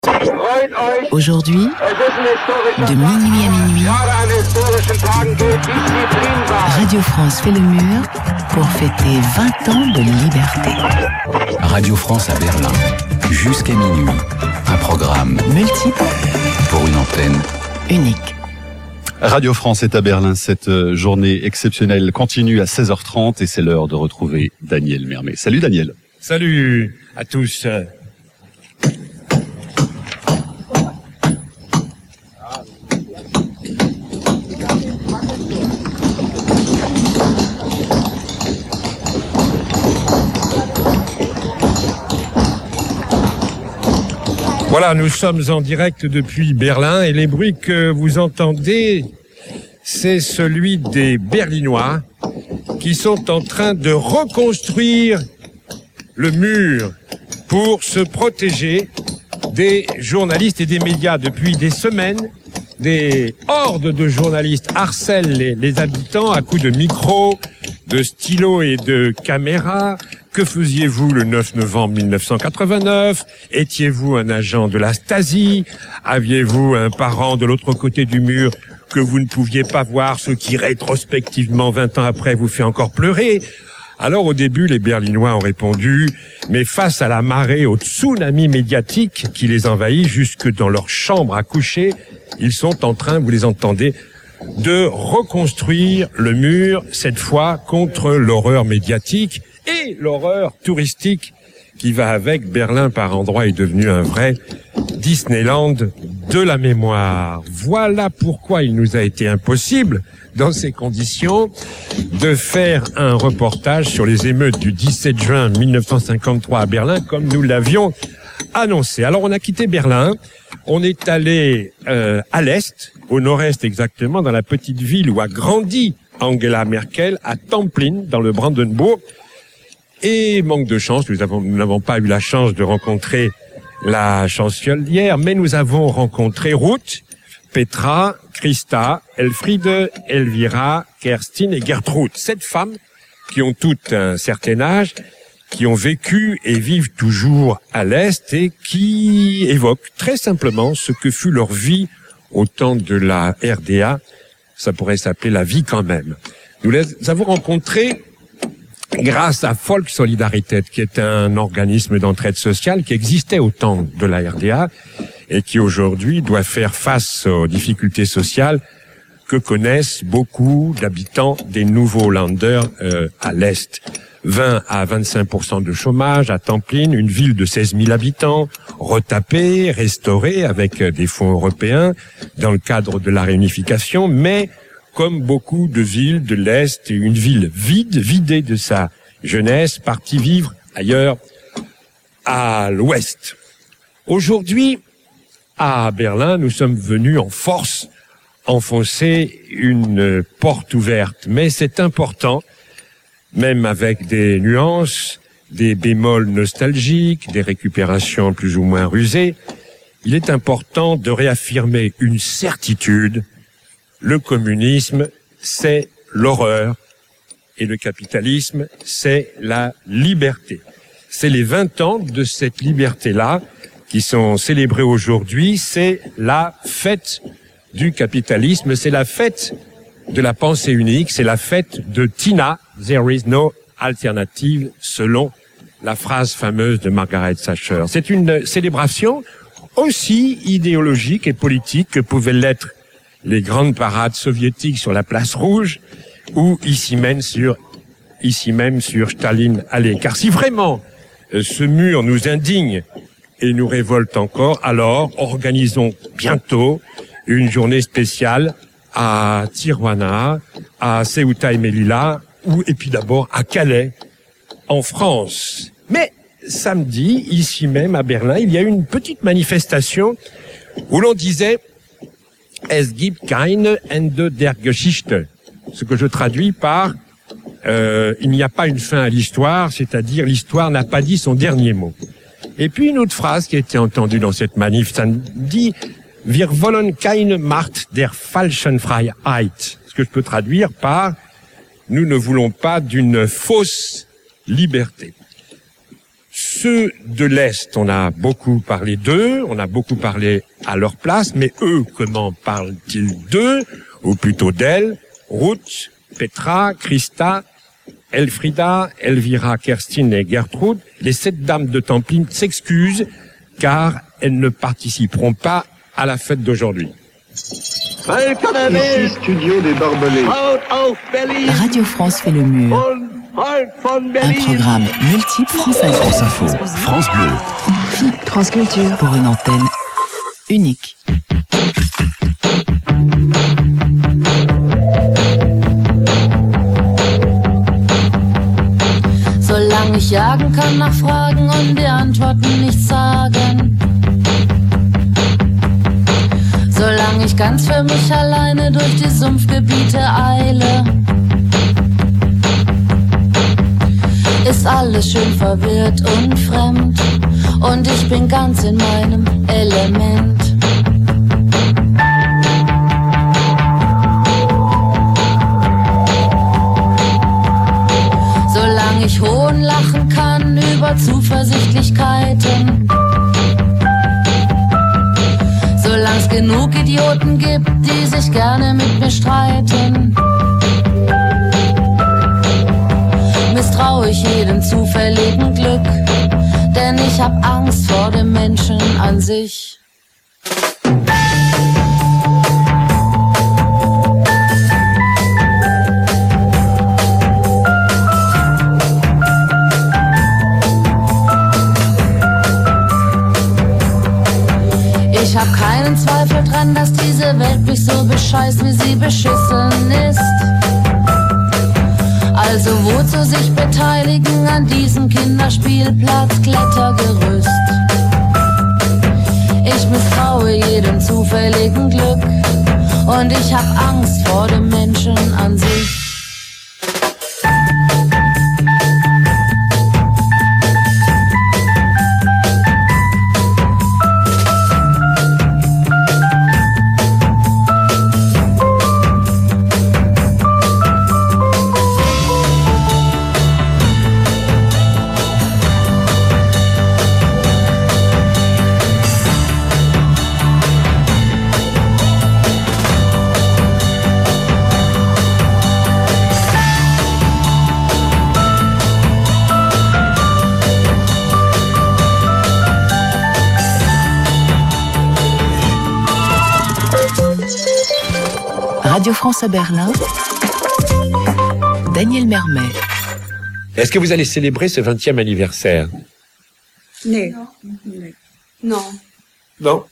Aujourd'hui, de minuit à minuit, Radio France fait le mur pour fêter 20 ans de liberté. Radio France à Berlin, jusqu'à minuit. Un programme Multiple pour une antenne unique. Radio France est à Berlin. Cette journée exceptionnelle continue à 16h30 et c'est l'heure de retrouver Daniel Mermet. Salut Daniel. Salut à tous. Voilà, nous sommes en direct depuis Berlin et les bruits que vous entendez, c'est celui des Berlinois qui sont en train de reconstruire le mur pour se protéger des journalistes et des médias. Depuis des semaines, des hordes de journalistes harcèlent les habitants à coups de micros, de stylos et de caméras. Que faisiez-vous le 9 novembre 1989 ? Étiez-vous un agent de la Stasi ? Aviez-vous un parent de l'autre côté du mur que vous ne pouviez pas voir, ce qui rétrospectivement 20 ans après vous fait encore pleurer ? Alors au début, les Berlinois ont répondu, mais face à la marée, au tsunami médiatique qui les envahit jusque dans leur chambre à coucher, ils sont en train, vous les entendez, de reconstruire le mur, cette fois contre l'horreur médiatique et l'horreur touristique qui va avec. Berlin, par endroits, est devenu un vrai Disneyland de la mémoire. Voilà pourquoi il nous a été impossible, dans ces conditions, de faire un reportage sur les émeutes du 17 juin 1953 à Berlin, comme nous l'avions annoncé. Alors, on a quitté Berlin, on est allé à l'est, au nord-est exactement, dans la petite ville où a grandi Angela Merkel, à Templin, dans le Brandenbourg. Et manque de chance, nous n'avons pas eu la chance de rencontrer la chancelière, mais nous avons rencontré Ruth, Petra, Christa, Elfriede, Elvira, Kerstin et Gertrude. 7 femmes qui ont toutes un certain âge, qui ont vécu et vivent toujours à l'Est et qui évoquent très simplement ce que fut leur vie au temps de la RDA. Ça pourrait s'appeler la vie quand même. Nous les avons rencontrés grâce à Folk Solidarität, qui est un organisme d'entraide sociale qui existait au temps de la RDA et qui aujourd'hui doit faire face aux difficultés sociales que connaissent beaucoup d'habitants des nouveaux Länder à l'Est. 20 à 25% de chômage à Templin, une ville de 16 000 habitants, retapée, restaurée avec des fonds européens dans le cadre de la réunification, mais comme beaucoup de villes de l'Est, une ville vide, vidée de sa jeunesse, partie vivre ailleurs à l'Ouest. Aujourd'hui, à Berlin, nous sommes venus en force enfoncer une porte ouverte. Mais c'est important, même avec des nuances, des bémols nostalgiques, des récupérations plus ou moins rusées, il est important de réaffirmer une certitude. Le communisme, c'est l'horreur et le capitalisme, c'est la liberté. C'est les 20 ans de cette liberté-là qui sont célébrés aujourd'hui. C'est la fête du capitalisme, c'est la fête de la pensée unique, c'est la fête de Tina, there is no alternative, selon la phrase fameuse de Margaret Thatcher. C'est une célébration aussi idéologique et politique que pouvaient l'être les grandes parades soviétiques sur la place Rouge ou ici même sur Staline-Allée. Car si vraiment ce mur nous indigne et nous révolte encore, alors organisons bientôt une journée spéciale à Tijuana, à Ceuta et Melilla, et puis d'abord à Calais, en France. Mais samedi, ici même à Berlin, il y a eu une petite manifestation où l'on disait Es gibt keine Ende der Geschichte, ce que je traduis par il n'y a pas une fin à l'histoire, c'est-à-dire l'histoire n'a pas dit son dernier mot. Et puis une autre phrase qui a été entendue dans cette manif samedi, Wir wollen keine Macht der falschen Freiheit, ce que je peux traduire par nous ne voulons pas d'une fausse liberté. ceux de l'Est, on a beaucoup parlé d'eux, on a beaucoup parlé à leur place, mais eux, comment parlent-ils d'eux, ou plutôt d'elles? Ruth, Petra, Christa, Elfrida, Elvira, Kerstin et Gertrude, les 7 dames de Templin s'excusent car elles ne participeront pas à la fête d'aujourd'hui. Ici, studio des Barbelés. Radio France fait le mur. Un programme multiple France Info. France Info, France Bleu. France Culture. Pour une antenne unique. Solange ich jagen kann nach Fragen und die Antworten nichts sagen. Solange ich ganz für mich alleine durch die Sumpfgebiete eile, ist alles schön verwirrt und fremd und ich bin ganz in meinem Element. Solange ich Hohn lachen kann über Zuversichtlichkeiten, solange es genug Idioten gibt, die sich gerne mit mir streiten, misstraue ich jedem zufälligen Glück, denn ich hab Angst vor dem Menschen an sich. Ich hab keinen Zweifel dran, dass diese Welt mich so bescheißt, wie sie beschissen ist. Also wozu sich beteiligen an diesem Kinderspielplatz, Klettergerüst? Ich misstraue jedem zufälligen Glück und ich hab Angst vor dem Menschen an sich. Radio France à Berlin. Daniel Mermet. Est-ce que vous allez célébrer ce 20e anniversaire? Nee. Non. Non.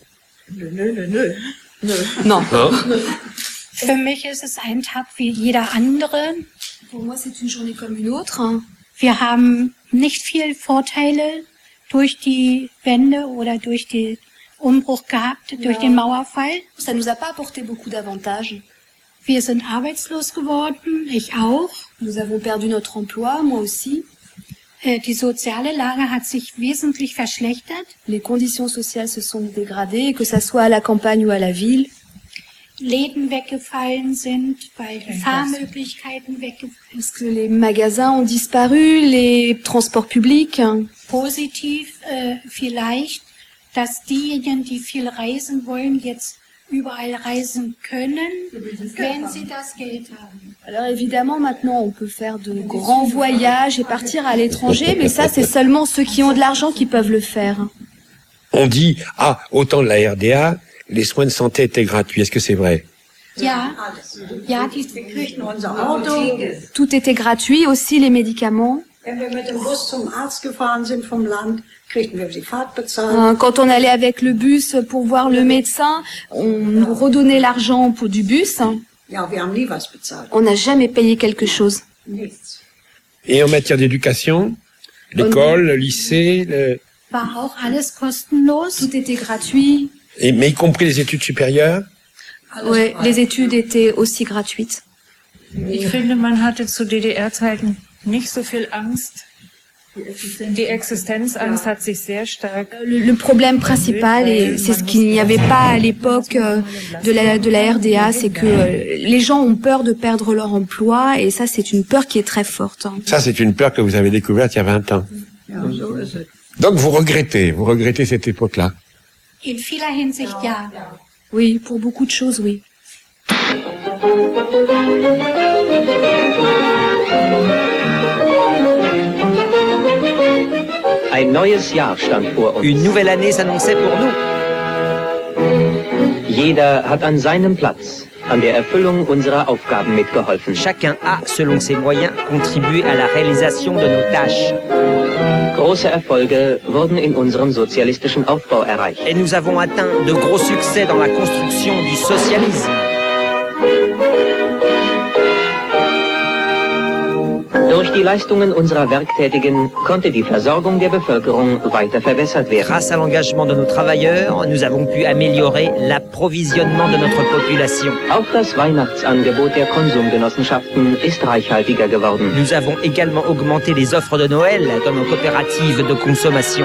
Non. Für mich ist es ein Tag wie jeder andere. Pour moi, c'est une journée comme une autre. Wir haben nicht viel Vorteile durch die Wende oder durch den Umbruch gehabt, durch den Mauerfall. Ça nous a pas apporté beaucoup d'avantages. Wir sind arbeitslos geworden, ich auch. Nous avons perdu notre emploi, moi aussi. Die soziale Lage hat sich wesentlich verschlechtert. Les conditions sociales se sont dégradées, que ça soit à la campagne ou à la ville. Läden weggefallen sind, weil die Fahrmöglichkeiten weggefallen sind. Parce que les magasins ont disparu, les transports publics. Positiv vielleicht, dass diejenigen, die viel reisen wollen, jetzt überall reisen können, wenn sie das Geld haben. Alors évidemment, maintenant, on peut faire de grands voyages et partir à l'étranger, mais ça, c'est seulement ceux qui ont de l'argent qui peuvent le faire. On dit, au temps de la RDA, les soins de santé étaient gratuits. Est-ce que c'est vrai? Ja, die kriegen unser Auto. Tout était gratuit, aussi les médicaments. Wenn wir mit dem Bus zum Arzt gefahren sind vom Land, kriegten wir die Fahrt bezahlt. Quand on allait avec le bus pour voir le médecin, on nous redonnait l'argent pour du bus. Ja, wir haben nie was bezahlt. On n'a jamais payé quelque chose. Nichts. Et en matière d'éducation, l'école, le lycée, war auch alles kostenlos. Tout était gratuit. mais y compris les études supérieures? Ouais, les études étaient aussi gratuites. Ich finde, man hatte zu DDR-Zeiten nicht so viel Angst. Die Existenzangst hat sich sehr stark. Le problème principal, et c'est ce qu'il n'y avait pas à l'époque de la RDA, c'est que les gens ont peur de perdre leur emploi, et ça, c'est une peur qui est très forte. Ça, c'est une peur que vous avez découverte il y a 20 ans. Ja, so ist es. Donc vous regrettez cette époque-là? In vieler Hinsicht ja. Oui, pour beaucoup de choses, oui. Ein neues Jahr stand vor uns. Une nouvelle année s'annonçait pour nous. Jeder hat an seinem Platz an der Erfüllung unserer Aufgaben mitgeholfen. Chacun a, selon ses moyens, contribué à la réalisation de nos tâches. Große Erfolge wurden in unserem sozialistischen Aufbau erreicht. Et nous avons atteint de gros succès dans la construction du socialisme. Durch die Leistungen unserer Werktätigen konnte die Versorgung der Bevölkerung weiter verbessert werden. Grâce à l'engagement de nos travailleurs, nous avons pu améliorer l'approvisionnement de notre population. Auch das Weihnachtsangebot der Konsumgenossenschaften ist reichhaltiger geworden. Nous avons également augmenté les offres de Noël dans nos coopératives de consommation.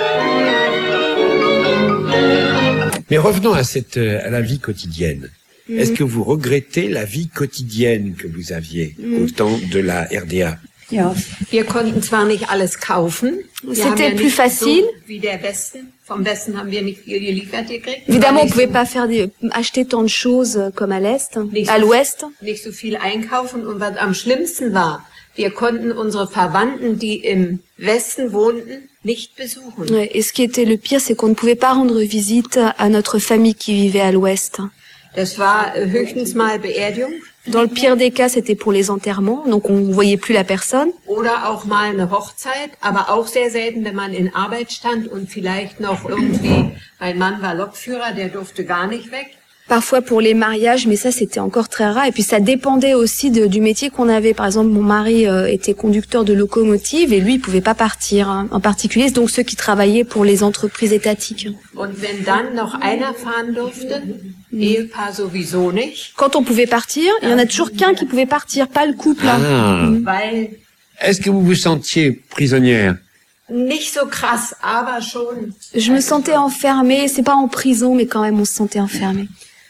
Mais revenons à la vie quotidienne. Est-ce que vous regrettez la vie quotidienne que vous aviez au temps de la RDA? Ja, wir konnten zwar nicht alles kaufen. C'était plus facile. Wie der Westen. Vom Westen haben wir nicht viel geliefert gekriegt. Évidemment, on pouvait pas acheter tant de choses comme à l'Est, à l'Ouest. Nicht so viel einkaufen. Und was am schlimmsten war, wir konnten unsere Verwandten, die im Westen wohnten, nicht besuchen. Et ce qui était le pire, c'est qu'on ne pouvait pas rendre visite à notre famille qui vivait à l'Ouest. Das war höchstens mal Beerdigung. Dans le pire des cas, c'était pour les enterrements, donc on voyait plus la personne. Oder auch mal eine Hochzeit, aber auch sehr selten, wenn man in Arbeit stand und vielleicht noch irgendwie, mein Mann war Lokführer, der durfte gar nicht weg. Parfois pour les mariages, mais ça c'était encore très rare. Et puis ça dépendait aussi du métier qu'on avait. Par exemple, mon mari était conducteur de locomotive et lui il pouvait pas partir, hein. En particulier donc ceux qui travaillaient pour les entreprises étatiques. Und wenn dann noch einer fahren durfte, Ehepaar sowieso nicht. Quand on pouvait partir, il y en a toujours qu'un qui pouvait partir, pas le couple. Weil Est-ce que vous vous sentiez prisonnière? Nicht so krass, aber schon. Je me sentais enfermée, c'est pas en prison, mais quand même on se sentait enfermée.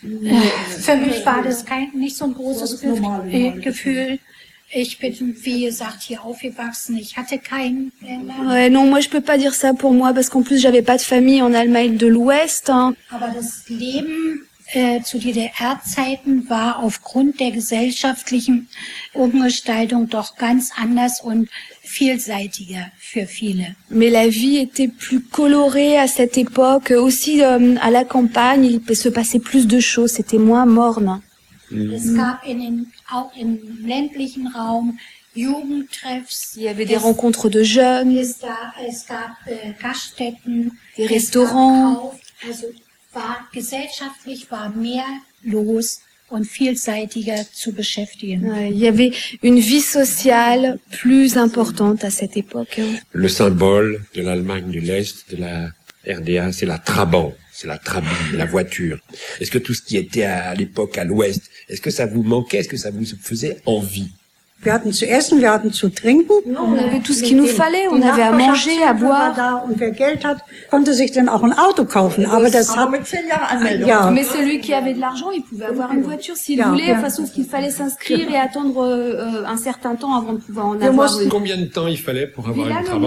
Für mich war das nicht so ein großes Gefühl. Ich bin, wie gesagt, hier aufgewachsen. Ich hatte keinen. Ouais, non, moi je peux pas dire ça pour moi, parce qu'en plus j'avais pas de famille en Allemagne de l'Ouest. Hein. Aber das Leben zu DDR-Zeiten war aufgrund der gesellschaftlichen Umgestaltung doch ganz anders und vielseitiger für viele. Mais la vie était plus colorée à cette époque. Aussi à la campagne, il se passait plus de choses. C'était moins morne. Es gab auch im ländlichen Raum Jugendtreffs. Il y avait des rencontres de jeunes. Es gab Gaststätten, des restaurants. Also gesellschaftlich war mehr los und vielseitiger zu beschäftigen. Il y avait une vie sociale plus importante à cette époque. Le symbole de l'Allemagne de l'Est, de la RDA, c'est la Trabant, c'est la Trabie, la voiture. Est-ce que tout ce qui était à l'époque à l'Ouest, est-ce que ça vous manquait, est-ce que ça vous faisait envie? Wir hatten zu essen, wir hatten zu trinken. On avait tout ce qu'il nous fallait, on avait à manger, à boire. Da, und wer Geld hat, konnte sich dann auch ein Auto kaufen. Aber das hat mit 10 Jahren Anmeldung. Ja. Mais celui qui avait de l'argent, il pouvait avoir une voiture s'il voulait. Enfin, sauf qu'il fallait s'inscrire et attendre un certain temps avant de pouvoir en avoir. Combien de temps il fallait pour avoir une Trabant?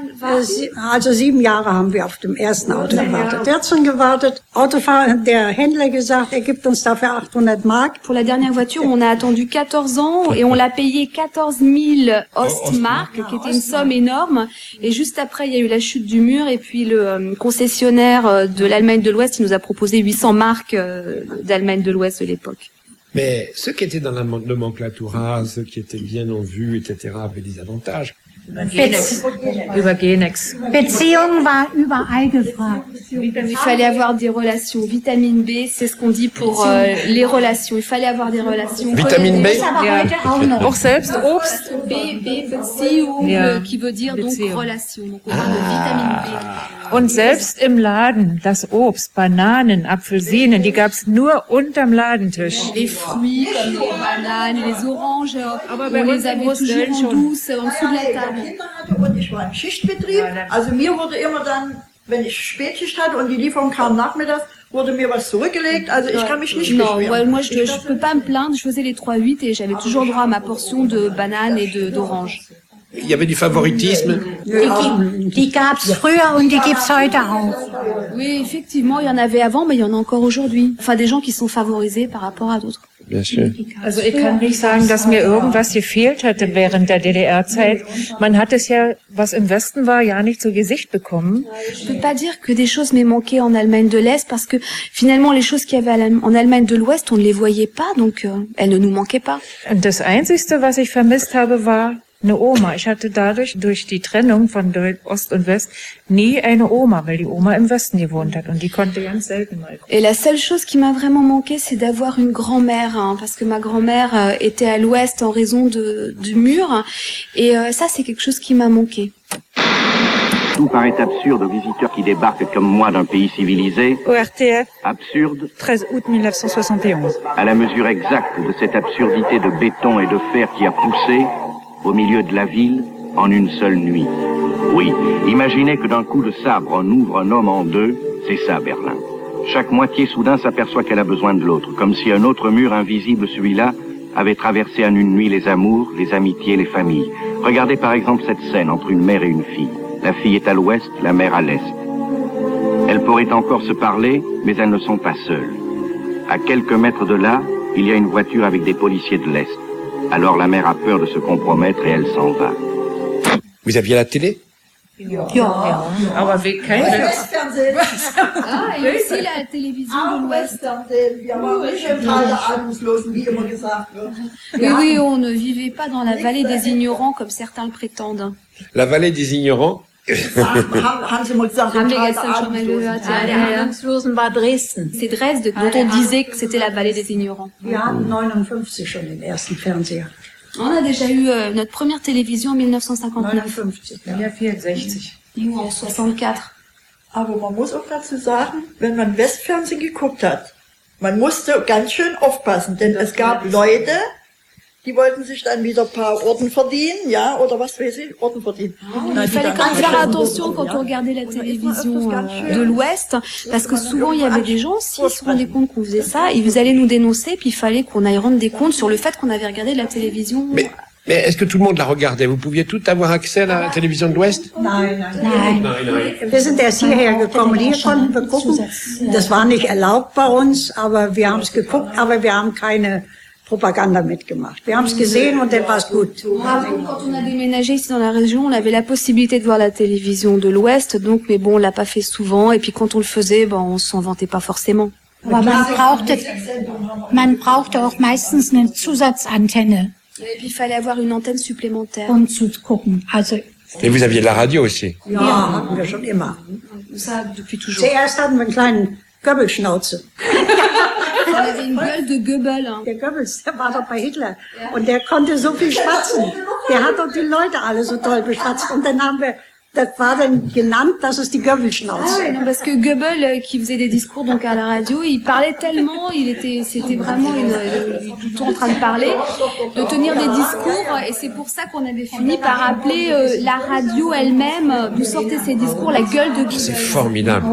Also 7 Jahre haben wir auf dem ersten Auto gewartet. Der hat schon gewartet. Autofahrer, der Händler gesagt, er gibt uns dafür 800 Mark. Pour la dernière voiture, on a attendu 14 ans et on l'a payé 14 000 Ostmark, qui était une somme énorme. Et juste après, il y a eu la chute du mur et puis le concessionnaire de l'Allemagne de l'Ouest, il nous a proposé 800 marks d'Allemagne de l'Ouest de l'époque. Mais ceux qui étaient dans la nomenclatura, ceux qui étaient bien en vue, etc., avaient des avantages. Über Genex. Beziehung war überall gefragt. Il fallait avoir des relations. Vitamine B, c'est ce qu'on dit pour les relations. Il fallait avoir des relations. Vitamine B? Ja. Auch selbst Obst. B, Beziehung, qui veut dire donc relation. Donc on parle de vitamine B. Und selbst im Laden, das Obst, Bananen, Apfelsinen, die gab's nur unterm Ladentisch. Les fruits, comme les bananes, les oranges, on les avait toujours en douce, en dessous de la table. Kinder hatte und ich war im Schichtbetrieb. Also mir wurde immer dann, wenn ich Spätschicht hatte und die Lieferung kam nachmittags, wurde mir was zurückgelegt. Also ich kann mich nicht beschweren. Non, moi je peux pas me plaindre. Je faisais les 3-8 et j'avais toujours droit à ma portion de bananes et d'oranges. Il y avait du favoritisme. Die gab's früher und die gibt's heute auch. Oui, effectivement, il y en avait avant, mais il y en a encore aujourd'hui. Enfin, des gens qui sont favorisés par rapport à d'autres. Bien sûr. Also ich kann nicht sagen, dass mir irgendwas gefehlt hätte während der DDR-Zeit. Man hat es ja, was im Westen war, ja nicht zu Gesicht bekommen. Je peux pas dire que des choses m'aient manqué en Allemagne de l'Est parce que finalement les choses qu'il y avait en Allemagne de l'Ouest, on ne les voyait pas, donc elles ne nous manquaient pas. Und das Einzigste, was ich vermisst habe, war eine Oma. Ich hatte dadurch, durch die Trennung von Ost und West, nie eine Oma, weil die Oma im Westen gewohnt hat und die konnte ganz selten mal kommen. Et la seule chose qui m'a vraiment manqué, c'est d'avoir une grand-mère, parce que ma grand-mère était à l'Ouest en raison du mur, et ça c'est quelque chose qui m'a manqué. Tout paraît absurde aux visiteurs qui débarquent comme moi d'un pays civilisé. ORTF. Absurde. 13 août 1971. À la mesure exacte de cette absurdité de béton et de fer qui a poussé, au milieu de la ville, en une seule nuit. Oui, imaginez que d'un coup de sabre on ouvre un homme en deux, c'est ça Berlin. Chaque moitié soudain s'aperçoit qu'elle a besoin de l'autre, comme si un autre mur invisible, celui-là, avait traversé en une nuit les amours, les amitiés, les familles. Regardez par exemple cette scène entre une mère et une fille. La fille est à l'ouest, la mère à l'est. Elles pourraient encore se parler, mais elles ne sont pas seules. À quelques mètres de là, il y a une voiture avec des policiers de l'est. Alors la mère a peur de se compromettre et elle s'en va. Vous aviez la télé? Ja, aber kein Westfernsehen. Ah, et aussi la télévision de l'Ouest. Wir waren nicht im Tal der Ahnungslosen, wie immer gesagt wird. Oui, on ne vivait pas dans la vallée des ignorants comme certains le prétendent. La vallée des ignorants. Haben Sie mal gesagt, Haben im wir Tal gestern der schon mal Ahnungslosen. gehört. Ja, der Ahnungslosen war Dresden. C'est Dresde dont on disait que c'était la vallée des ignorants. Wir hatten 59 schon den ersten Fernseher. On a déjà eu notre première télévision en 1959. 59. Ja, 64. Nous en 64. Aber man muss auch dazu sagen, wenn man Westfernsehen geguckt hat, man musste ganz schön aufpassen, denn es gab Leute, die wollten sich dann wieder ein paar Orden verdienen, ja, oder was weiß ich, Orden verdienen. Il fallait quand même faire attention quand on regardait la télévision de l'Ouest, parce que souvent il y avait des gens, s'ils se rendaient compte qu'on faisait ça, ils allaient nous dénoncer, puis il fallait qu'on aille rendre des comptes sur le fait qu'on avait regardé la télévision. Mais est-ce que tout le monde la regardait? Vous pouviez tout avoir accès à la télévision de l'Ouest? Nein. Nein. Wir sind erst hierher gekommen. Hier konnten wir gucken. Das war nicht erlaubt bei uns, aber wir haben es geguckt, aber wir haben keine Propaganda mitgemacht. Wir haben es gesehen und dann war es gut. Quand on a déménagé ici dans la région, on avait la possibilité de voir la télévision de l'Ouest, donc, mais bon, on l'a pas fait souvent, et puis quand on le faisait, on s'en vantait pas forcément. Aber man brauchte auch meistens eine Zusatzantenne. Et puis il fallait avoir une antenne supplémentaire. Um zu gucken. Also, Et vous aviez la radio aussi? ja, hatten wir schon immer. Ça, depuis toujours. Zuerst hatten wir einen kleinen Goebbels-Schnauze. On avait une gueule de Goebbels. Der Goebbels, der war doch bei Hitler. Und der konnte so viel schwatzen. Der hat doch die Leute alle so toll beschwatzt. Und dann haben wir, das war dann genannt, das ist die Goebbels-Schnauze. Ah ouais, non, parce que Goebbels, qui faisait des discours donc à la radio, il parlait tellement, c'était vraiment tout le temps en train de parler, de tenir des discours, et c'est pour ça qu'on avait fini par appeler la radio elle-même, d'où sortaient ces discours, la gueule de Goebbels. C'est formidable.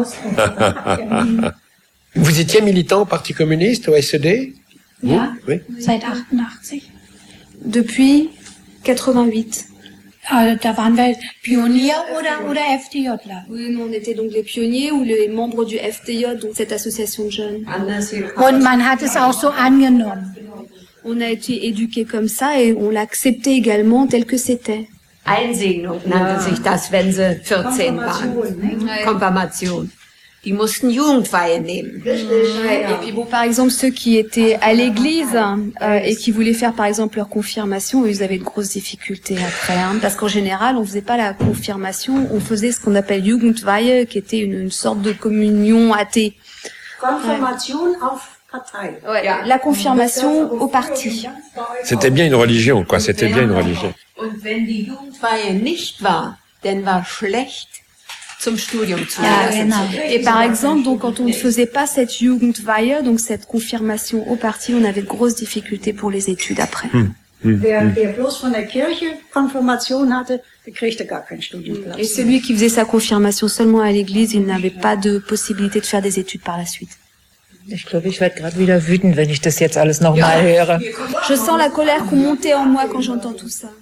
Vous étiez militant au Parti communiste, au SED? Ja, Oui. seit 88. Depuis 88. Da waren wir Pionier oder FDJler. Oui, nous on était donc les pionniers ou les membres du FDJ, donc cette association de jeunes. Und man hat es auch so angenommen. On a été éduqués comme ça et on l'a accepté également tel que c'était. Einsegnung nannte sich das, wenn sie 14 waren. Konfirmation. Die mussten Jugendweihe nehmen. Ouais, et puis bon, par exemple, ceux qui étaient à l'église et qui voulaient faire par exemple leur confirmation, ils avaient de grosses difficultés après, parce qu'en général, on faisait pas la confirmation, on faisait ce qu'on appelle Jugendweihe, qui était une sorte de communion athée. Konfirmation auf Partei. Ouais, la confirmation au parti. C'était bien une religion, quoi. C'était bien une religion. Und wenn die Jugendweihe nicht war, dann war schlecht zum Studium zu lassen. Et par exemple, donc quand on ne faisait pas cette Jugendweihe, donc cette confirmation au parti, on avait de grosses difficultés pour les études après. Wer bloß von der Kirche Konfirmation hatte, der kriegte gar keinen Studienplatz. Et celui qui faisait sa confirmation seulement à l'église, il n'avait pas de possibilité de faire des études par la suite. Ich glaube, ich werde gerade wieder wütend, wenn ich das jetzt alles nochmal höre. Je sens la colère monter en moi quand j'entends tout ça.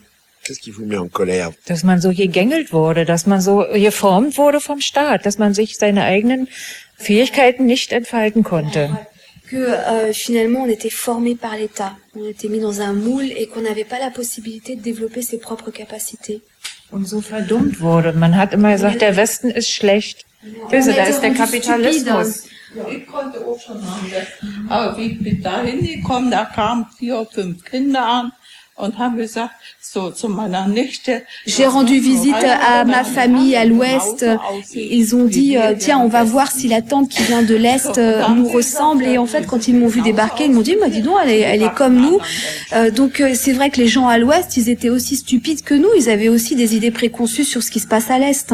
Qu'est-ce qui vous met en colère? Dass man so gegängelt wurde, dass man so geformt wurde vom Staat, dass man sich seine eigenen Fähigkeiten nicht entfalten konnte. Que finalement on était formé par l'État, on était mis dans un moule et qu'on n'avait pas la possibilité de développer ses propres capacités. Und so verdummt wurde. Man hat immer gesagt, der Westen ist schlecht. Böse, da ist der Kapitalismus. Ja, ich konnte auch schon am Westen. Aber wie ich bin da hingekommen, da kamen 4 oder 5 Kinder an und haben gesagt, so zu meiner Nichte. J'ai rendu visite à ma famille à l'ouest. Ils ont dit, tiens, on va voir si la tante qui vient de l'est nous ressemble. Et en fait, quand ils m'ont vu débarquer, ils m'ont dit, dis donc, elle est comme nous. Donc c'est vrai que les gens à l'ouest, ils étaient aussi stupides que nous. Ils avaient aussi des idées préconçues sur ce qui se passe à l'est.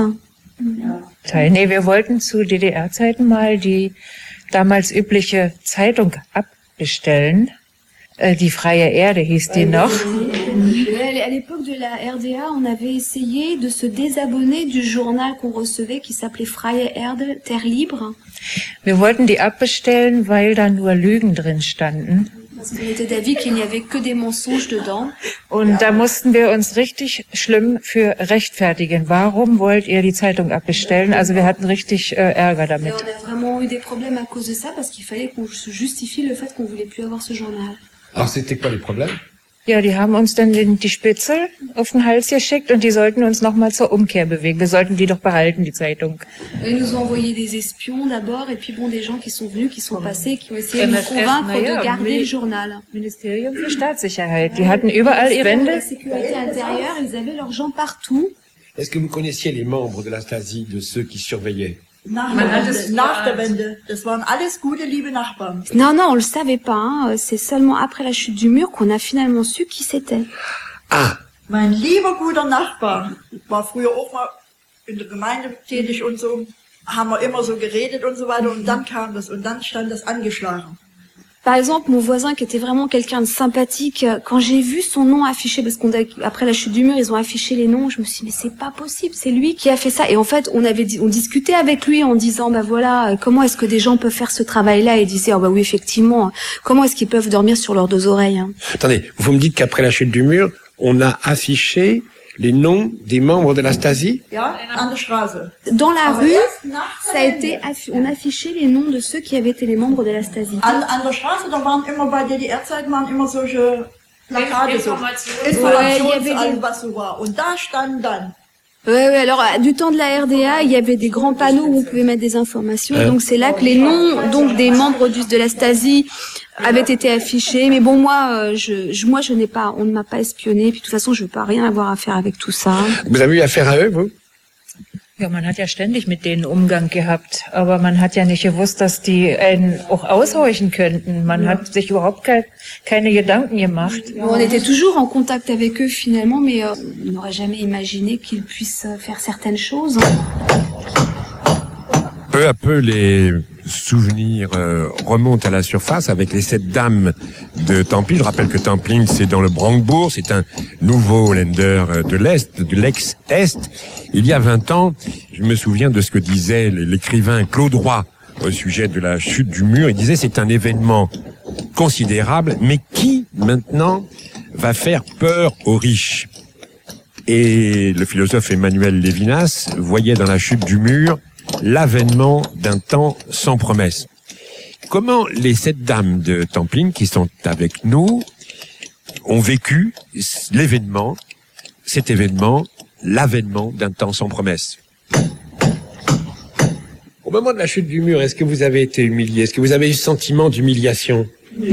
Nee, wir wollten zu DDR-Zeiten mal die damals übliche Zeitung abbestellen. Die Freie Erde hieß die noch. À l'époque de la RDA, on avait essayé de se désabonner du journal qu'on recevait qui s'appelait Freie Erde, Terre libre. Wir wollten die abbestellen, weil da nur Lügen drin standen. Parce qu'on était d'avis qu'il n'y avait que des mensonges dedans. Und da mussten wir uns richtig schlimm für rechtfertigen. Warum wollt ihr die Zeitung abbestellen? Also wir hatten richtig Ärger damit. Et on a vraiment eu des problèmes à cause de ça parce qu'il fallait qu'on se justifie le fait qu'on voulait plus avoir ce journal. Alors c'était quoi les problèmes? Ja, die haben uns dann die Spitzel auf den Hals geschickt und die sollten uns nochmal zur Umkehr bewegen. Wir sollten die doch behalten, die Zeitung. Ils nous ont envoyé des espions d'abord et puis bon, des gens qui sont venus, qui sont passés, qui ont essayé de nous convaincre de garder le journal. Ministerium für Staatssicherheit. Die hatten überall ihre Wände. La sécurité intérieure, ils avaient leurs gens partout. Est-ce que vous connaissiez les membres de la Stasi, de ceux qui surveillaient? Nach der Wende. Das waren alles gute, liebe Nachbarn. Non, on le savait pas. Hein. C'est seulement après la chute du mur qu'on a finalement su qui c'était. Ah. Mein lieber guter Nachbar war früher auch mal in der Gemeinde tätig und so. Haben wir immer so geredet und so weiter. Und dann kam das und dann stand das angeschlagen. Par exemple, mon voisin qui était vraiment quelqu'un de sympathique, quand j'ai vu son nom affiché, parce qu'après la chute du mur, ils ont affiché les noms, je me suis dit, mais c'est pas possible, c'est lui qui a fait ça. Et en fait, on discutait avec lui en disant, bah voilà, comment est-ce que des gens peuvent faire ce travail-là? Et il disait, oh bah oui, effectivement, comment est-ce qu'ils peuvent dormir sur leurs 2 oreilles? Hein. Attendez, vous me dites qu'après la chute du mur, on a affiché les noms des membres de la Stasi? Ja, an der Straße. Dans la rue, ça a été on affichait les noms de ceux qui avaient été les membres de la Stasi. An der Straße, da waren immer bei DDR-Zeiten waren immer solche Plakate, so Informations, was so war. Und da stand dann. Ouais, alors du temps de la RDA, il y avait des grands panneaux où on pouvait mettre des informations. Et donc c'est là que les noms donc des membres de la Stasi avaient été affichés. Mais bon, moi je n'ai pas, on ne m'a pas espionné. Puis de toute façon, je veux pas rien avoir à faire avec tout ça. Vous avez eu affaire à eux, vous? Ja, man hat ja ständig mit denen Umgang gehabt, aber man hat ja nicht gewusst, dass die einen auch aushorchen könnten. Man hat sich überhaupt keine Gedanken gemacht. On était toujours en contact avec eux finalement, mais on n'aurait jamais imaginé qu'ils puissent faire certaines choses. Peu à peu, les souvenirs remontent à la surface avec les 7 dames de Tampling. Je rappelle que Tampling, c'est dans le Brandebourg, c'est un nouveau länder de l'Est, de l'ex-Est. Il y a 20 ans, je me souviens de ce que disait l'écrivain Claude Roy au sujet de la chute du mur. Il disait c'est un événement considérable, mais qui maintenant va faire peur aux riches? Et le philosophe Emmanuel Lévinas voyait dans la chute du mur l'avènement d'un temps sans promesse. Comment les 7 dames de Tampling qui sont avec nous ont vécu cet événement, l'avènement d'un temps sans promesse? Au moment de la chute du mur, est-ce que vous avez été humilié? Est-ce que vous avez eu ce sentiment d'humiliation?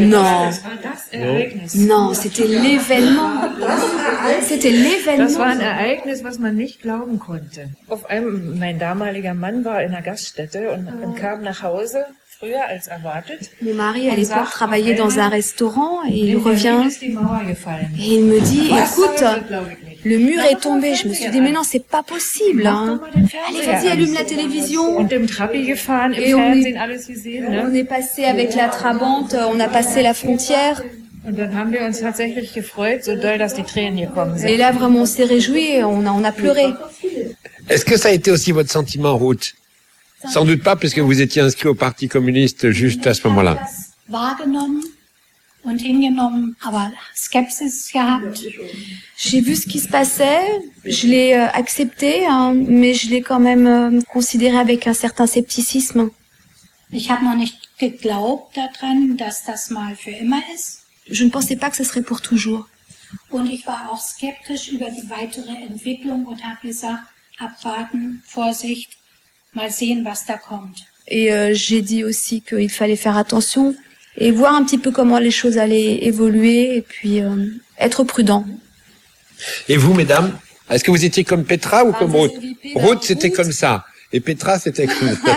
Non, c'était l'événement. C'était l'événement. Das war ein Ereignis, was man nicht glauben konnte. Mein damaliger Mann war in einer Gaststätte und kam nach Hause früher als erwartet. Mon mari à l'époque travaillait dans un restaurant et il revient et il me dit, écoute, le mur est tombé. Je me suis dit, mais non, c'est pas possible. Hein. Allez, vas-y, allume la télévision. Et on est passé avec la Trabante, on a passé la frontière. Und dann haben wir uns tatsächlich gefreut, so doll, dass die Tränen gekommen sind. Et là, vraiment, on s'est réjouis, on a pleuré. Est-ce que ça a été aussi votre sentiment, Ruth? Sans doute pas, puisque vous étiez inscrit au Parti communiste juste à ce moment-là. und hingenommen, aber Skepsis gehabt. J'ai vu ce qui se passait, je l'ai accepté, hein, mais je l'ai quand même considéré avec un certain scepticisme. Ich habe noch nicht geglaubt daran, dass das mal für immer ist. Je ne pensais pas que ce serait pour toujours. Und ich war auch skeptisch über die weitere Entwicklung und habe gesagt, abwarten, Vorsicht, mal sehen, was da kommt. Et j'ai dit aussi qu'il fallait faire attention et voir un petit peu comment les choses allaient évoluer et puis être prudent. Et vous, mesdames, est-ce que vous étiez comme Petra ou comme Ruth? Ruth, c'était comme ça. Et Petra, c'était comme ça.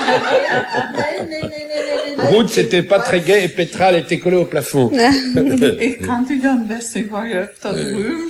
Ruth, c'était pas très gai et Petra, elle était collée au plafond. Ich kannte Jan West, ich war ja öfter drüben.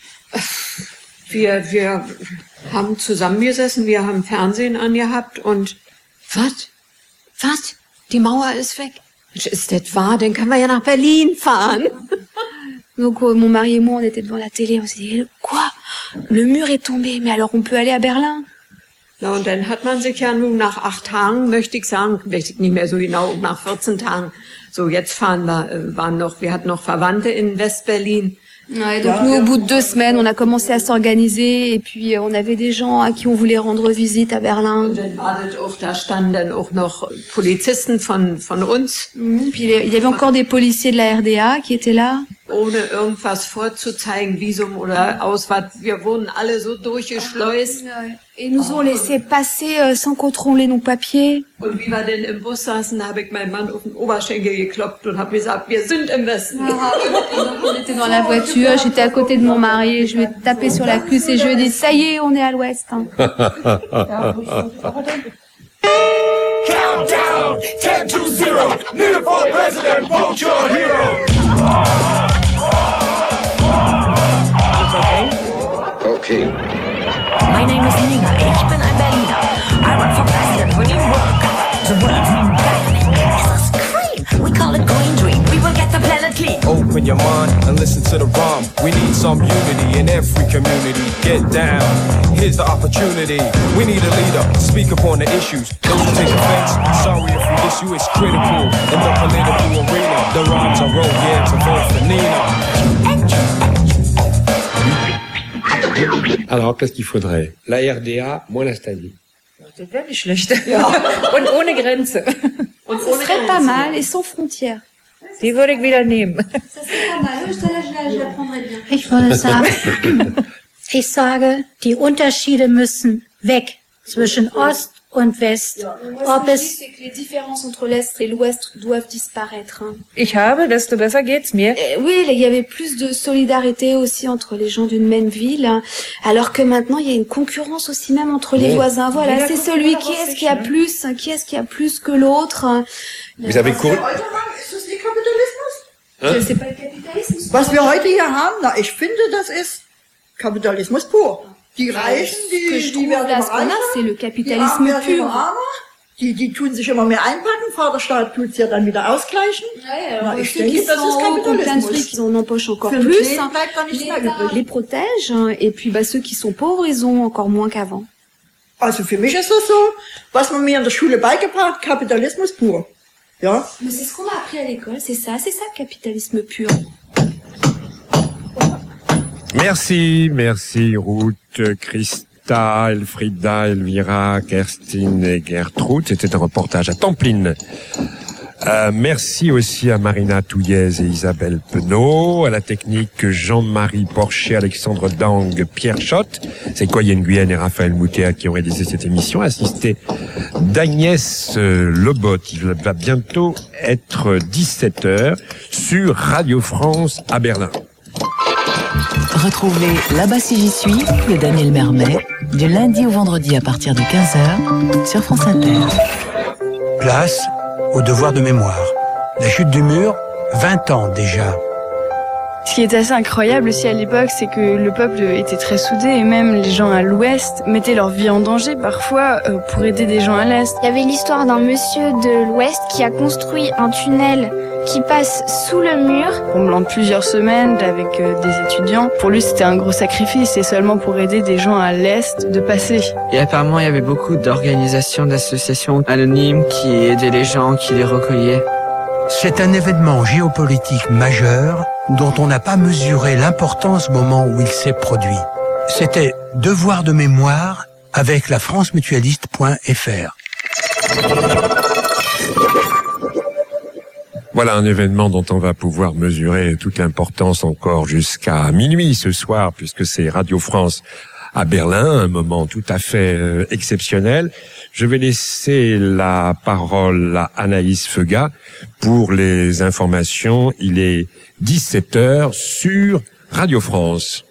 Wir haben zusammengesessen, wir haben Fernsehen angehabt und was? Die Mauer ist weg? Ist das wahr? Dann können wir ja nach Berlin fahren. Donc mon mari et moi, on était devant la télé, on s'est dit, quoi? Le mur est tombé, mais alors on peut aller à Berlin? Na, und dann hat man sich ja nun nach 8 Tagen, möchte ich sagen, weiß ich nicht mehr so genau, nach 14 Tagen, so jetzt fahren wir hatten noch Verwandte in West-Berlin. Ouais, donc nous, au bout de 2 semaines, on a commencé à s'organiser et puis on avait des gens à qui on voulait rendre visite à Berlin. Und dann da standen dann auch noch Polizisten von uns. Puis il y avait encore des policiers de la RDA qui étaient là. Ohne irgendwas vorzuzeigen, Visum oder Ausweis. Wir wurden alle so durchgeschleust. Et nous ont laissé passer sans contrôler nos papiers. Und wie wir denn im Bus saßen, habe ich meinen Mann auf den Oberschenkel geklopft und habe gesagt, wir sind im Westen. On était dans la voiture, j'étais à côté de mon mari et je lui ai tapé sur la cuisse et je lui ai dit, ça y est, on est à l'ouest. Hein. Countdown, 10 to 0. Need for president, vote your hero. Okay. My name is Nina, ich bin ein Berliner. I run for president when you work. The words mean Berlin. It's a scream. We call it Green Dream. We will get the planet clean. Open your mind and listen to the rhyme. We need some unity in every community. Get down. Here's the opportunity. We need a leader. Speak upon the issues. Those who take offense, sorry if we diss you. It's critical in the political arena. The rhymes are roll, yeah, to vote for Nina. Alors, qu'est-ce qu'il faudrait? La RDA, moins la Stasi. Das wäre nicht schlecht. Ja. Und ohne Grenze. Und ce serait pas mal et sans frontières. Die würde ich wieder nehmen. Ça serait pas mal. Je la prendrais bien. Ich würde sagen, ich sage, die Unterschiede müssen weg zwischen Ost und West. Ob es que les différences entre l'Est et l'Ouest doivent disparaître. Hein. Ich habe, desto besser geht's mir. Oui, il y avait plus de solidarité aussi entre les gens d'une même ville, hein, alors que maintenant il y a une concurrence aussi même entre les voisins. Voilà, c'est celui qui est-ce qui a plus que l'autre. Vous avez couru. C'est pas le Kapitalismus. Was wir heute hier haben, na, ich finde, das ist Kapitalismus pur. Die Reichen, die werden immer reicher, c'est le capitalisme pur. Die tun sich immer mehr einpacken, Vaterstaat tut's ja dann wieder ausgleichen. Alors, ich denke, das ist Kapitalismus. Ils en empochent encore plus, hein. Les protègent, hein, et puis ceux qui sont pauvres, ils ont encore moins qu'avant. Also für mich ist das so, was man mir in der Schule beigebracht, Kapitalismus pur. Ja. Mais c'est ce qu'on a appris à l'école, c'est ça le capitalisme pur. Merci Ruth, Christa, Elfrida, Elvira, Kerstin et Gertrude. C'était un reportage à Templine. Merci aussi à Marina Touillez et Isabelle Penaud, à la technique Jean-Marie Porcher, Alexandre Dang, Pierre Schott, c'est Coyen Nguyen et Raphaël Moutet qui ont réalisé cette émission, assisté d'Agnès Lebot. Il va bientôt être 17h sur Radio France à Berlin. Retrouvez Là-bas si j'y suis de Daniel Mermet du lundi au vendredi à partir de 15h sur France Inter. Place au devoir de mémoire. La chute du mur, 20 ans déjà. Ce qui est assez incroyable aussi à l'époque, c'est que le peuple était très soudé et même les gens à l'ouest mettaient leur vie en danger parfois pour aider des gens à l'est. Il y avait l'histoire d'un monsieur de l'ouest qui a construit un tunnel qui passe sous le mur. Pendant plusieurs semaines avec des étudiants. Pour lui, c'était un gros sacrifice et seulement pour aider des gens à l'est de passer. Et apparemment, il y avait beaucoup d'organisations, d'associations anonymes qui aidaient les gens, qui les recueillaient. C'est un événement géopolitique majeur dont on n'a pas mesuré l'importance au moment où il s'est produit. C'était Devoir de mémoire avec la francemutualiste.fr. Voilà un événement dont on va pouvoir mesurer toute l'importance encore jusqu'à minuit ce soir, puisque c'est Radio France à Berlin, un moment tout à fait exceptionnel. Je vais laisser la parole à Anaïs Feuga pour les informations. Il est 17h sur Radio France.